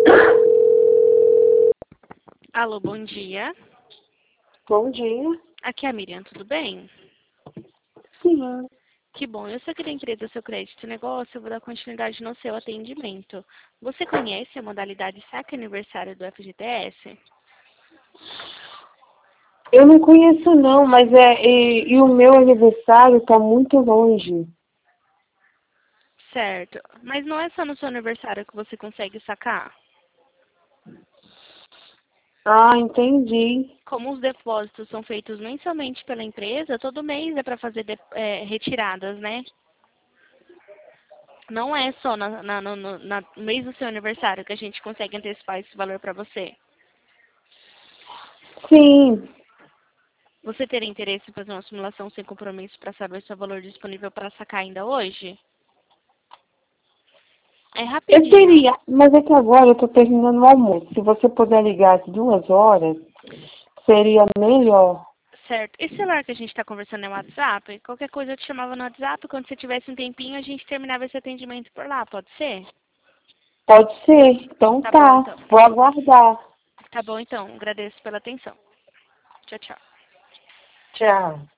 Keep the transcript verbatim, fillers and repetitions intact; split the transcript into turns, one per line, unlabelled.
Alô, bom dia.
Bom dia.
Aqui é a Miriam, tudo bem?
Sim.
Que bom, eu só queria entender do seu crédito e negócio, eu vou dar continuidade no seu atendimento. Você conhece a modalidade saque aniversário do F G T S?
Eu não conheço não, mas é e, e o meu aniversário está muito longe.
Certo, mas não é só no seu aniversário que você consegue sacar?
Ah, entendi.
Como os depósitos são feitos mensalmente pela empresa, todo mês é para fazer de- é, retiradas, né? Não é só na, na- no, no na- no mês do seu aniversário que a gente consegue antecipar esse valor para você.
Sim.
Você teria interesse em fazer uma simulação sem compromisso para saber se o valor disponível para sacar ainda hoje? É
Eu
rapidinho.
teria, mas é que agora eu estou terminando o almoço. Se você puder ligar às duas horas, seria melhor.
Certo. Esse celular que a gente está conversando é o WhatsApp? Qualquer coisa eu te chamava no WhatsApp. Quando você tivesse um tempinho, a gente terminava esse atendimento por lá. Pode ser?
Pode ser. Então
Tá bom,
tá.
então.
Vou aguardar.
Tá bom, então. Agradeço pela atenção. Tchau, tchau.
Tchau.